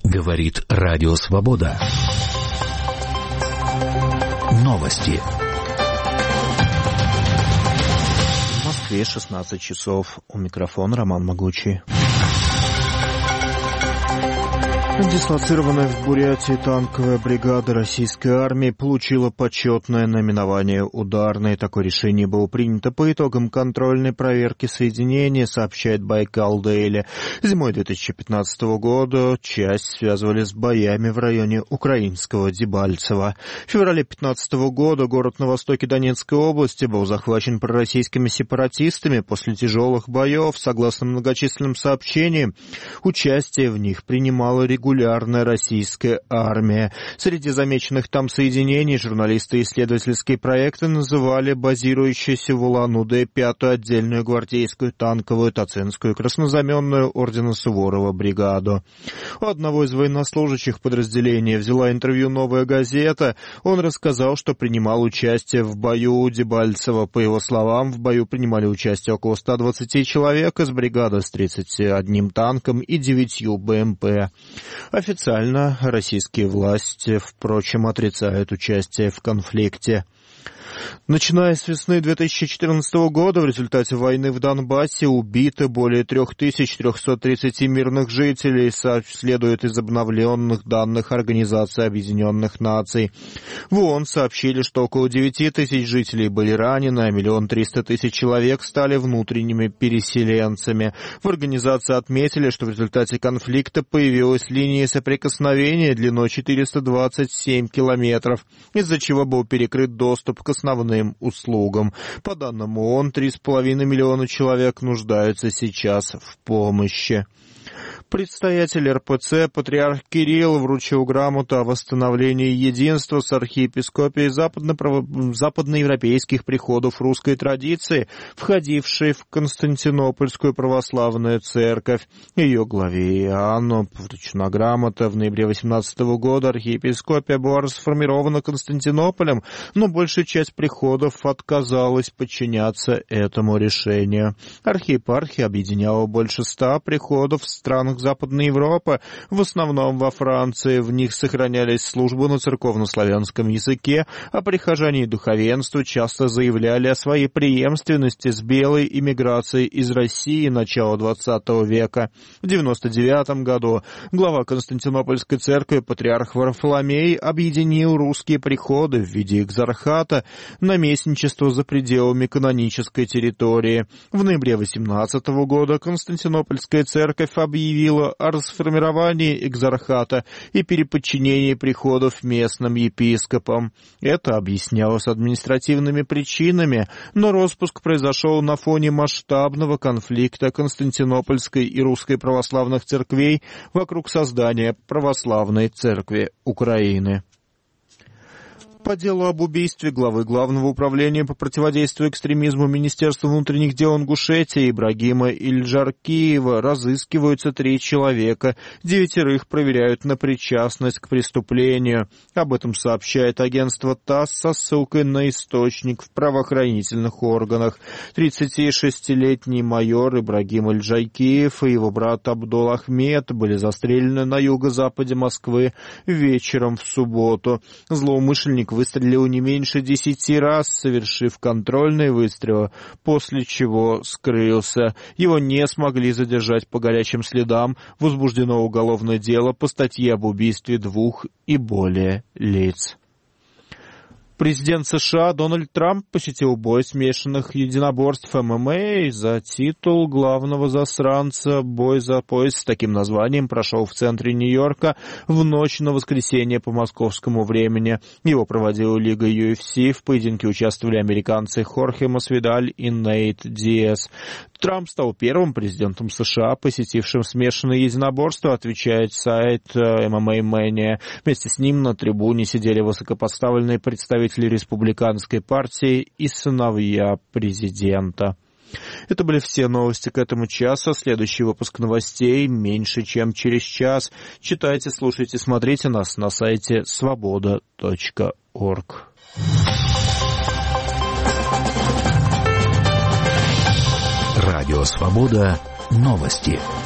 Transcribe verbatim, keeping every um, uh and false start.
Говорит Радио Свобода. Новости. В Москве шестнадцать часов. У микрофона Роман Могучий. Дислоцированная в Бурятии танковая бригада российской армии получила почетное наименование «Ударной». Такое решение было принято по итогам контрольной проверки соединения, сообщает Байкал Дейли. Зимой две тысячи пятнадцатого года часть связывали с боями в районе украинского Дебальцево. В феврале две тысячи пятнадцатого года город на востоке Донецкой области был захвачен пророссийскими сепаратистами. После тяжелых боев, согласно многочисленным сообщениям, участие в них принимала регулярно Регулярная российская армия. Среди замеченных там соединений журналисты исследовательские проекты называли базирующуюся в Улан-Удэ пятую отдельную гвардейскую танковую Тацинскую краснознаменную ордена Суворова бригаду. У одного из военнослужащих подразделения взяла интервью «Новая газета». Он рассказал, что принимал участие в бою у Дебальцево. По его словам, в бою принимали участие около ста двадцати человек из бригады с тридцатью одним танком и девятью БМП. Официально российские власти, впрочем, отрицают участие в конфликте. Начиная с весны две тысячи четырнадцатого года в результате войны в Донбассе убиты более три тысячи триста тридцать мирных жителей, следует из обновленных данных Организации Объединенных Наций. В ООН сообщили, что около девяти тысяч жителей были ранены, а миллион триста тысяч человек стали внутренними переселенцами. В организации отметили, что в результате конфликта появилась линия соприкосновения длиной четыреста двадцать семь километров, из-за чего был перекрыт доступ к основным услугам. По данным ООН, три с половиной миллиона человек нуждаются сейчас в помощи. Предстоятель эр пэ цэ патриарх Кирилл вручил грамоту о восстановлении единства с архиепископией западно- западноевропейских приходов русской традиции, входившей в Константинопольскую православную церковь. Ее главе Иоанну вручена грамота. В ноябре две тысячи восемнадцатого года архиепископия была расформирована Константинополем, но большая часть приходов отказалась подчиняться этому решению. Архиепархия объединяла больше ста приходов в странах Западной Европы, в основном во Франции. В них сохранялись службы на церковнославянском языке, а прихожане и духовенство часто заявляли о своей преемственности с белой иммиграцией из России начала двадцатого века. В девяносто девятом году глава Константинопольской церкви патриарх Варфоломей объединил русские приходы в виде экзархата, наместничество за пределами канонической территории. В ноябре восемнадцатого года Константинопольская церковь объявила о расформировании экзархата и переподчинении приходов местным епископам. Это объяснялось административными причинами, но распуск произошел на фоне масштабного конфликта Константинопольской и Русской православных церквей вокруг создания Православной Церкви Украины. По делу об убийстве главы Главного управления по противодействию экстремизму Министерства внутренних дел Ингушетии Ибрагима Ильджаркиева разыскиваются три человека. Девятерых проверяют на причастность к преступлению. Об этом сообщает агентство ТАСС со ссылкой на источник в правоохранительных органах. тридцатишестилетний майор Ибрагим Ильджаркиев и его брат Абдул Ахмед были застрелены на юго-западе Москвы вечером в субботу. Злоумышленник выстрелил не меньше десяти раз, совершив контрольные выстрелы, после чего скрылся. Его не смогли задержать по горячим следам. Возбуждено уголовное дело по статье об убийстве двух и более лиц. Президент США Дональд Трамп посетил бой смешанных единоборств эм эм а за титул главного засранца. Бой за пояс с таким названием прошел в центре Нью-Йорка в ночь на воскресенье по московскому времени. Его проводила Лига ю эф си. В поединке участвовали американцы Хорхе Масвидаль и Нейт Диас. Трамп стал первым президентом США, посетившим смешанное единоборство, отвечает сайт эм эм а Mania. Вместе с ним на трибуне сидели высокопоставленные представители республиканской партии и сыновья президента. Это были все новости к этому часу. Следующий выпуск новостей меньше, чем через час. Читайте, слушайте, смотрите нас на сайте свобода точка орг. Радио Свобода. Новости.